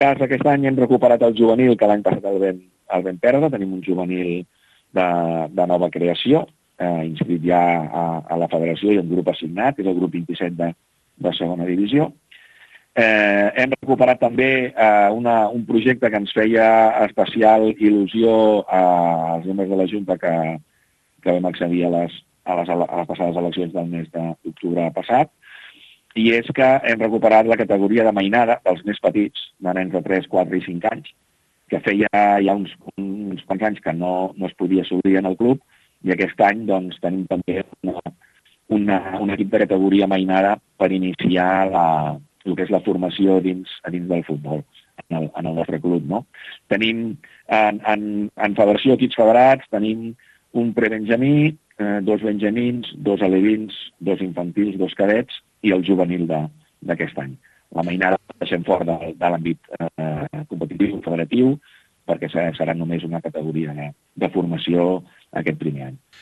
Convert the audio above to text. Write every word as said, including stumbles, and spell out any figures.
cas, aquest any hem recuperat el juvenil, que l'any passat el vam, el vam perdre. Tenim un juvenil de, de nova creació, eh, inscrit ja a, a la federació i un grup assignat, que és el grup vint-i-set de, de segona divisió. Eh, hem recuperat també eh, una, un projecte que ens feia especial il·lusió als membres de la Junta que, que vam accedir a les, a, les, a les passades eleccions del mes d'octubre passat, i és que hem recuperat la categoria de mainada dels més petits, de nens de tres, quatre i cinc anys, que feia ja uns, uns quants anys que no, no es podia assolir en el club, i aquest any doncs, tenim també una, una, un equip de categoria mainada per iniciar la, el que és la formació dins, dins del futbol en el, en el nostre club. No? Tenim en, en, en federació equips federats, tenim un prebenjamí, eh, dos benjamins, dos alevins, dos infantils, dos cadets i el juvenil d'aquest any. La mainada la deixem fora de, de l'àmbit eh, competitiu, federatiu, perquè serà només una categoria de, de formació aquest primer any.